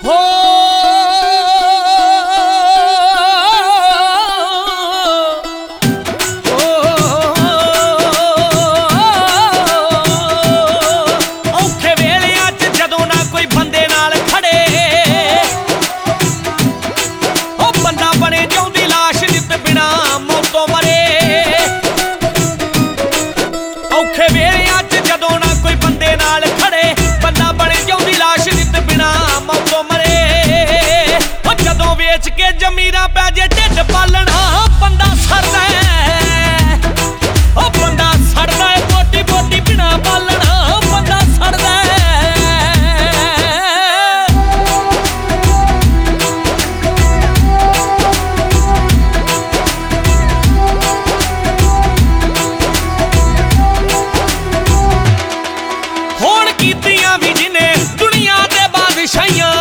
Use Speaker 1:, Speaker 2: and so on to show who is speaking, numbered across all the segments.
Speaker 1: ਹੋ ਔਖੇ ਵੇਲਿਆਂ 'ਚ ਜਦੋਂ ਨਾ ਕੋਈ ਬੰਦੇ ਨਾਲ ਖੜੇ, ਉਹ ਬੰਦਾ ਬਣੇ ਜਿਉਂਦੀ ਲਾਸ਼ ਨਿੱਤ ਬਿਨਾ ਮੌਤੋਂ ਮਰੇ। ਔਖੇ ਵੇਲਿਆਂ 'ਚ ਜਦੋਂ ਨਾ ਕੋਈ ਬੰਦੇ ਨਾਲ ਖੜੇ, ਬੰਦਾ ਬਣੇ ਜਿਉਂਦੀ ਲਾਸ਼ ਨਿੱਤ ਬਿਨਾ ਮੌਤੋਂ ਮਰੇ। ਉਹ ਜਦੋਂ ਵੇਚ ਕੇ ਜ਼ਮੀਰਾਂ ਪੈ ਜੇ ਢਿੱਡ ਪਾਲਣਾ, ਬੰਦਾ ਸੜਦਾ ਉਹ ਬੰਦਾ ਸੜਦਾ ਏ, ਬੋਟੀ ਬੋਟੀ ਬਿਨਾ ਪਾਲਣਾ ਬੰਦਾ ਸੜਦਾ। ਹੁਣ ਕੀਤੀਆਂ ਵੀ ਜਿਹਨੇ ਦੁਨੀਆ ਦੇ ਬਾਦਸ਼ਾਹੀਆਂ,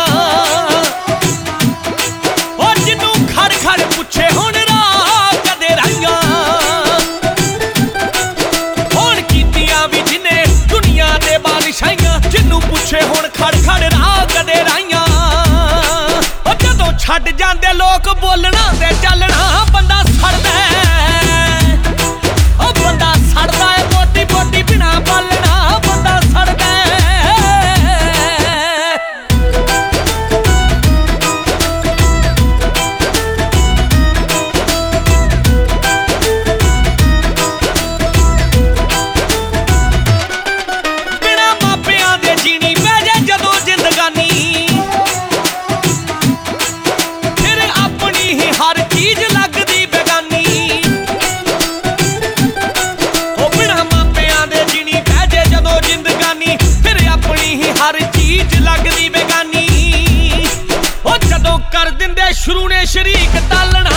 Speaker 1: ਉਹ ਜਿਹਨੂੰ ਖੜ ਖੜ ਪੁੱਛੇ ਹੁਣ ਰਾਹ ਕਦੇ ਰਾਈਆਂ। ਹੁਣ ਕੀਤੀਆਂ ਵੀ ਜਿਹਨੇ ਦੁਨੀਆ ਦੇ ਬਾਦਸ਼ਾਹੀਆਂ, ਜਿਹਨੂੰ ਪੁੱਛੇ ਹੁਣ ਖੜ ਖੜ ਰਾਹ ਕਦੇ ਰਾਈਆਂ। ਉਹ ਜਦੋਂ ਛੱਡ ਜਾਂਦੇ ਲੋਕ ਬੋਲਣਾ ਤੇ ਚੱਲਣਾ, ਬੰਦਾ ਸੜਦਾ ਉਹ ਬੰਦਾ ਸੜਦਾ ਏ, ਬੋਟੀ ਬੋਟੀ ਬਿਨਾ ਬਾਲਣਾ ਬੰਦਾ ਸੜਦਾ। ਬਿਨਾ ਮਾਪਿਆਂ ਦੇ ਜੀਣੀ ਪੈ ਜੇ ਜਦੋਂ ਜ਼ਿੰਦਗਾਨੀ, ਫਿਰ ਆਪਣੀ ਹੀ ਹਰ ਚੀਜ਼ ਲੱਗਦੀ ਬੇਗਾਨੀ। ਉਹ ਬਿਨਾ ਮਾਪਿਆਂ ਦੇ ਜੀਣੀ ਪੈ ਜੇ ਜਦੋਂ ਜ਼ਿੰਦਗਾਨੀ, ਫਿਰ ਆਪਣੀ ਹੀ ਹਰ ਚੀਜ਼ ਲੱਗਦੀ ਬੇਗਾਨੀ। ਉਹ ਜਦੋਂ ਕਰ ਦਿੰਦੇ ਸ਼ੁਰੂ ਨੇ ਸ਼ਰੀਕ ਤਾਲਣਾ,